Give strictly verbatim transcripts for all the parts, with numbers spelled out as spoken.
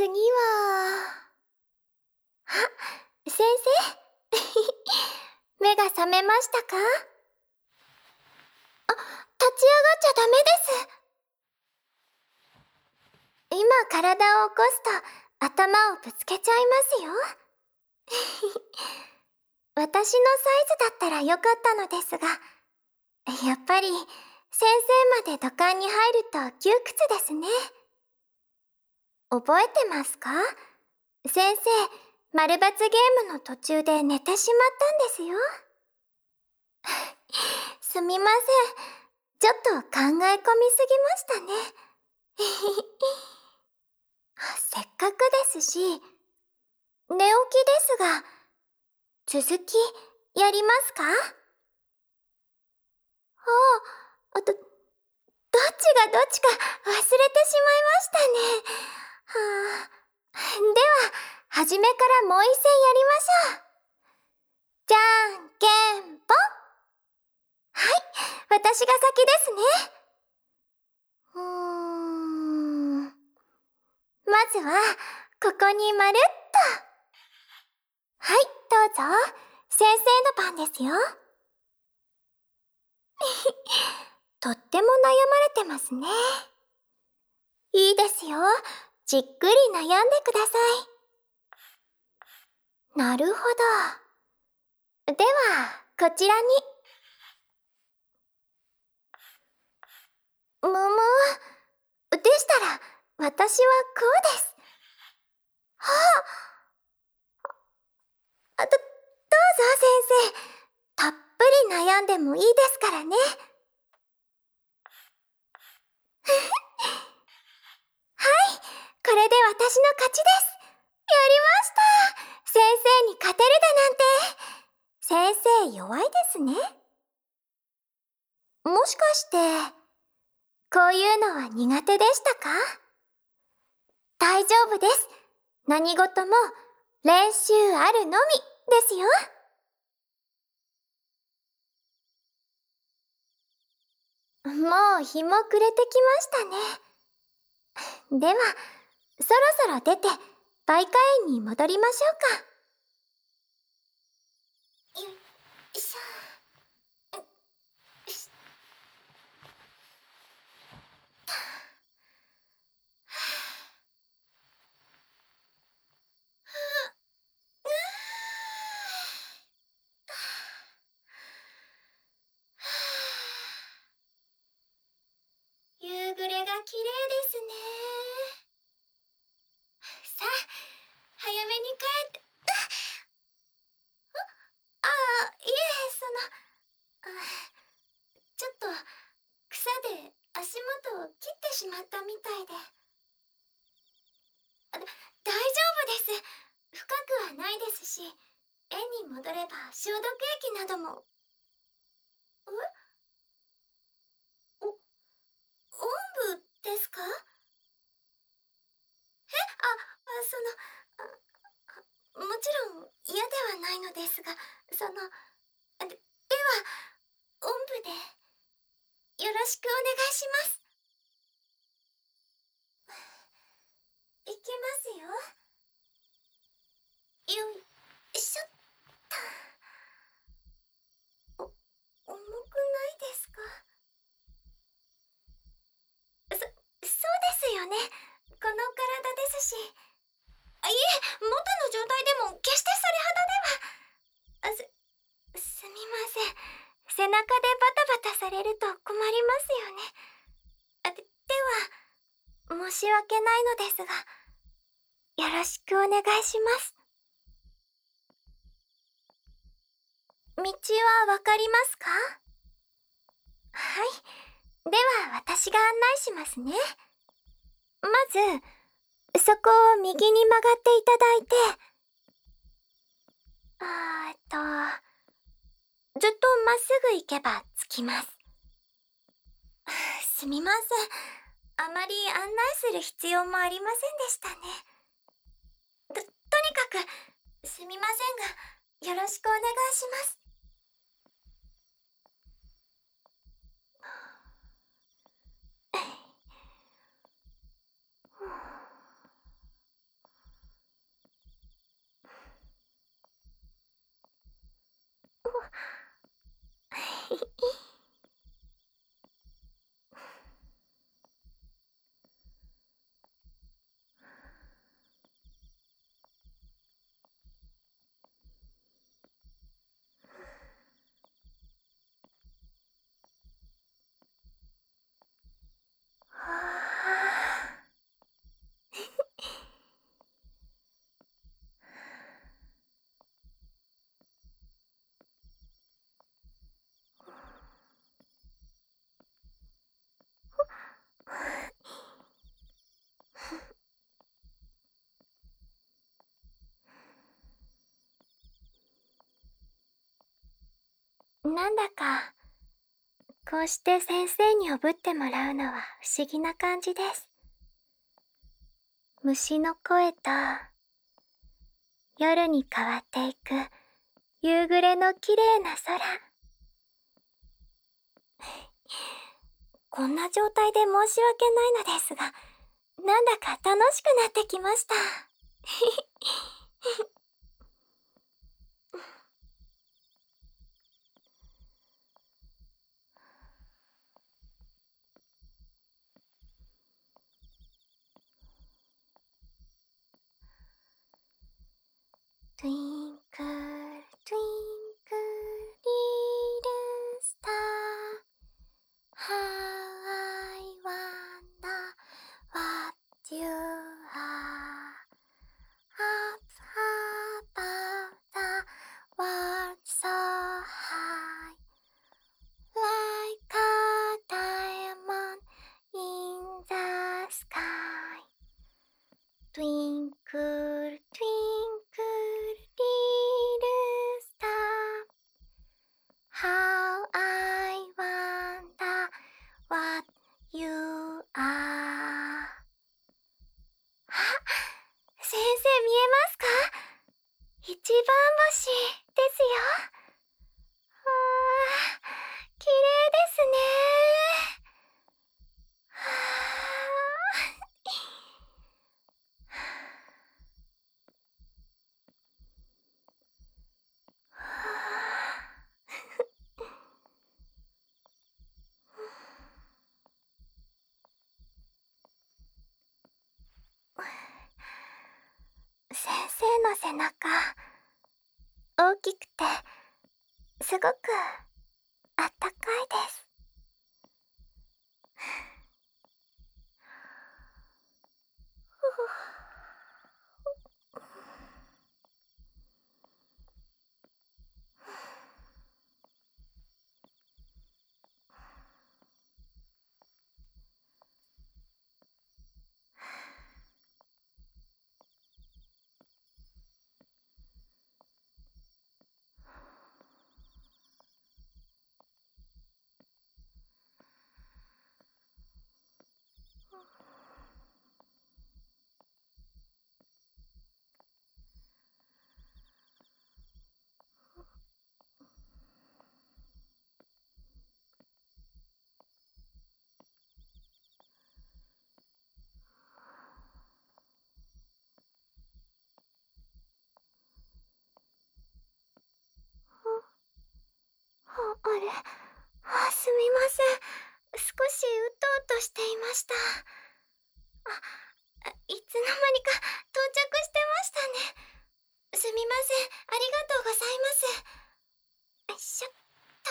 次は、あ、先生目が覚めましたか？あ、立ち上がっちゃダメです。今体を起こすと頭をぶつけちゃいますよ。私のサイズだったらよかったのですが、やっぱり先生まで土管に入ると窮屈ですね。覚えてますか？先生、丸抜ゲームの途中で寝てしまったんですよ。すみません。ちょっと考え込みすぎましたね。せっかくですし、寝起きですが、続きやりますか？ああ、ど、どっちがどっちか忘れてしまいましたね。はあ、では、初めからもう一戦やりましょう。じゃんけんぽん。はい、私が先ですね。うーん。まずは、ここにまるっと。はい、どうぞ。先生の番ですよ。とっても悩まれてますね。いいですよ。じっくり悩んでください。なるほど。では、こちらに。むむ。でしたら、私はこうです。はあ、ど、どうぞ先生。たっぷり悩んでもいいですからね。はい、これで私の勝ちです。やりました。先生に勝てるだなんて。先生弱いですね。もしかして、こういうのは苦手でしたか？大丈夫です。何事も練習あるのみですよ。もう日も暮れてきましたね。では、そろそろ出て媒介園に戻りましょうか。よいしょ。夕暮れが綺麗ですね。さあ、早めに帰って。ああ、いえ、その、あ、ちょっと草で足元を切ってしまったみたいで。あ、だ大丈夫です。深くはないですし、園に戻れば消毒液なども。え？お、おんぶですか？え、あ、あ、その、あ、もちろん嫌ではないのですが、その、で、では、おんぶでよろしくお願いします。いきますよ。よいしょっと。お、重くないですか？そ、そうですよね。この体ですし。あ、いえ、元の状態でも決してそれほどでは。あ、す、すみません。背中でバタバタされると困りますよね。あ、で、では、申し訳ないのですが、よろしくお願いします。道はわかりますか？はい。では、私が案内しますね。まず、そこを右に曲がっていただいて、あーっと、ずっとまっすぐ行けば着きます。すみません。あまり案内する必要もありませんでしたね。と、とにかく、すみませんが、よろしくお願いします。 なんだか、こうして先生におぶってもらうのは不思議な感じです。虫の声と、夜に変わっていく夕暮れの綺麗な空。こんな状態で申し訳ないのですが、なんだか楽しくなってきました。Twinkle, twinkle, little star, how I wonder what you are. Up above the world so high, like a diamond in the sky. Twinkle, twinkle, little star, how I wonder what you are. あ、先生見えますか？一番星ですよ。あー、綺麗ですね。はあ、先生の背中、大きくてすごくあったかいです。あれ、あ、すみません。少しうとうとしていました。あ、いつの間にか到着してましたね。すみません。ありがとうございます。よいしょっと。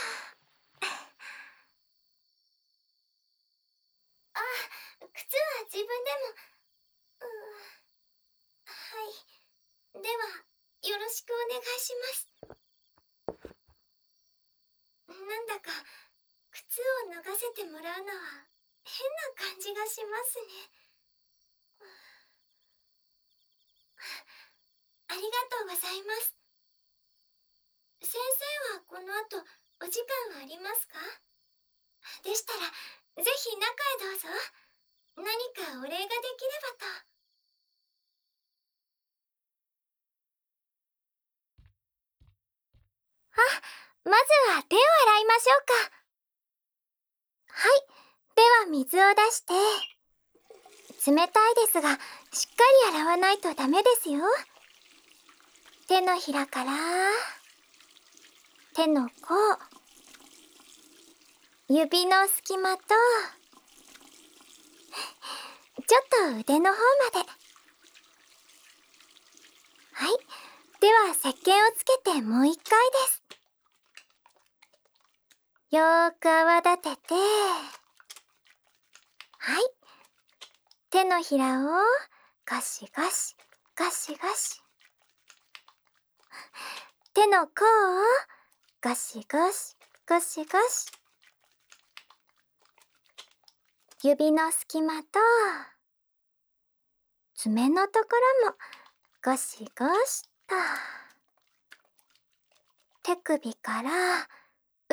あ、靴は自分でも。うー、はい。では、よろしくお願いします。なんだか、靴を脱がせてもらうのは変な感じがしますね。ありがとうございます。先生はこの後お時間はありますか？でしたら、ぜひ中へどうぞ。何かお礼ができればと。あ、まずは手を洗いましょうか。はい。では水を出して。冷たいですが、しっかり洗わないとダメですよ。手のひらから、手の甲、指の隙間と、ちょっと腕の方まで。はい。では石鹸をつけてもう一回です。よーく泡立てて、はい。手のひらをガシガシ、ガシガシ。手の甲をガシガシ、ガシガシ。指の隙間と、爪のところもゴシゴシと。手首から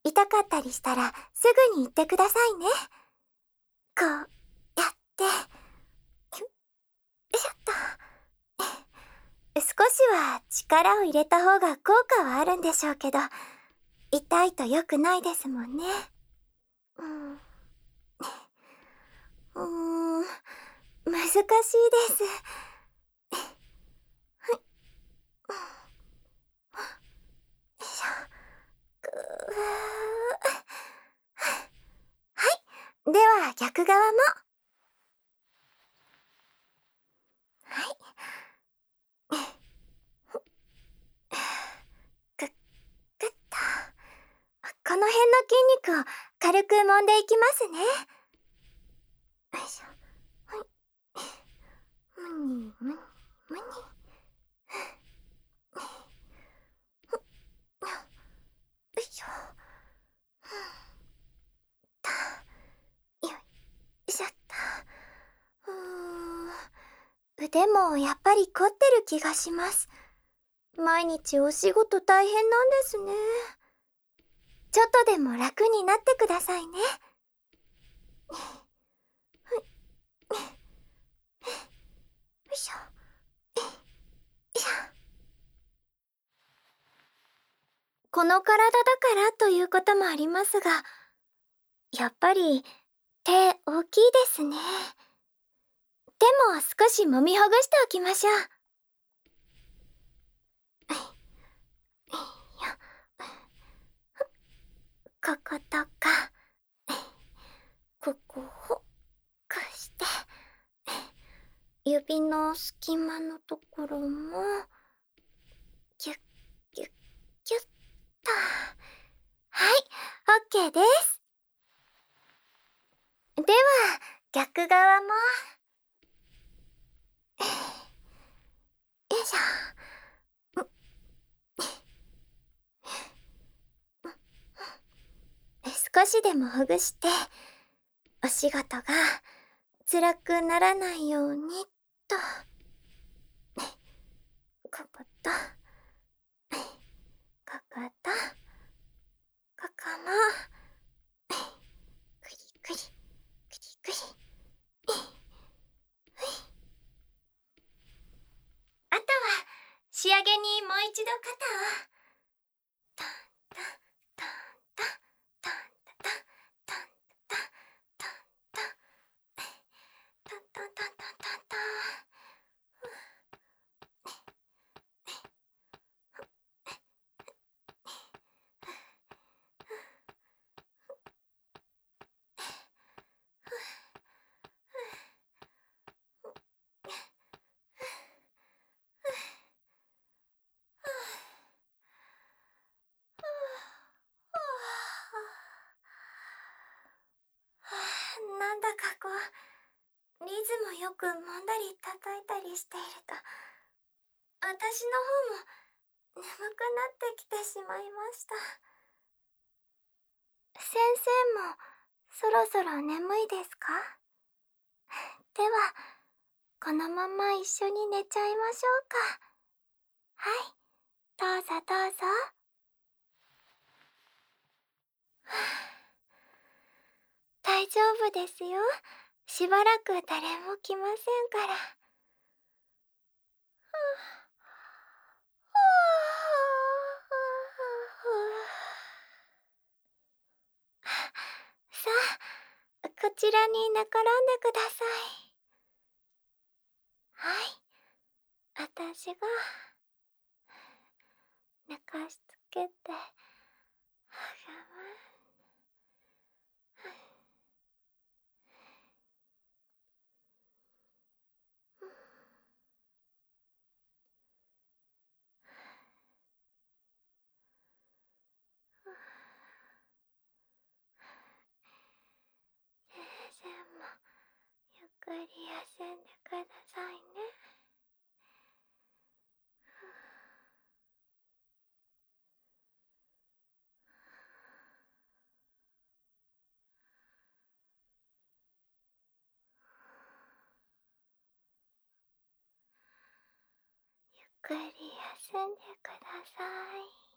痛かったりしたらすぐに言ってくださいね。こうやってよいしょっと。少しは力を入れた方が効果はあるんでしょうけど、痛いと良くないですもんね。うん。うーん、難しいです。はい。よいしょ。ぐー。はい。では逆側も。はい。ぐっぐっと。この辺の筋肉を軽く揉んでいきますね。よいしょ。はい。むにむにむに。よいしょ。よいしょっと。うーん。腕もやっぱり凝ってる気がします。毎日お仕事大変なんですね。ちょっとでも楽になってくださいね。よいしょ。よいしょ。この体だからということもありますが、やっぱり手大きいですね。手も少し揉みほぐしておきましょう。こことか、ここをこうして、指の隙間のところもギュッギュッギュッと。はい、オッケーです。では逆側も。よいしょ。少しでもほぐしてお仕事が辛くならないようにと。ここと、ここと、ここも、クリクリ、クリクリ。あとは仕上げにもう一度肩を。トントントントントントントントントントントントントントントントン。なんだかこうリズムよく揉んだり叩いたりしていると、私の方も眠くなってきてしまいました。先生もそろそろ眠いですか？ではこのまま一緒に寝ちゃいましょうか。はい、どうぞどうぞ。大丈夫ですよ。しばらく誰も来ませんから。さあ、こちらに寝転んでください。はい、私が寝かしつけてあげます。先生もゆっくり休んでくださいね。ゆっくり休んでください。